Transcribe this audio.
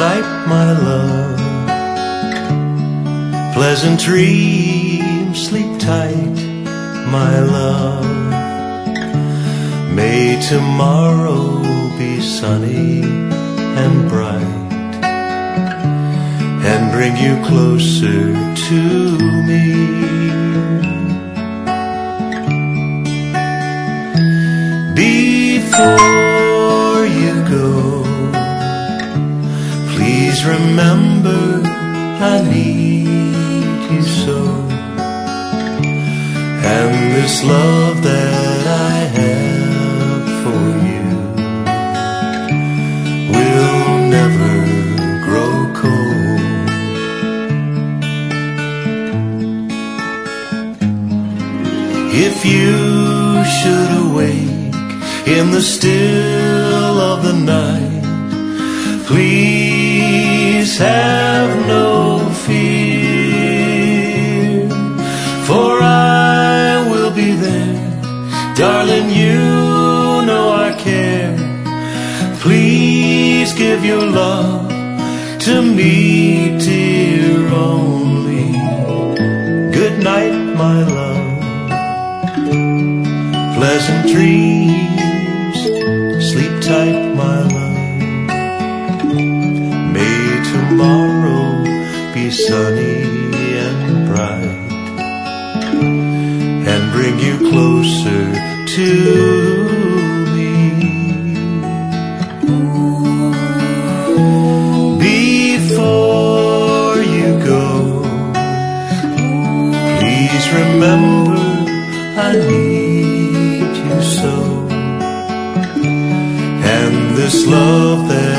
night, my love. Pleasant dreams, sleep tight, my love. May tomorrow be sunny and bright, and bring you closer to me. Before you go, please remember I need you so, and this love that I have for you will never grow cold. If you should awake in the still of the night, please have no fear, for I will be there. Darling, you know I care. Please give your love to me, dear, only. Good night, my love. Pleasant dreams, sleep tight, my love. May tomorrow be sunny and bright, and bring you closer to me. Before you go, please remember I need you so, and this love that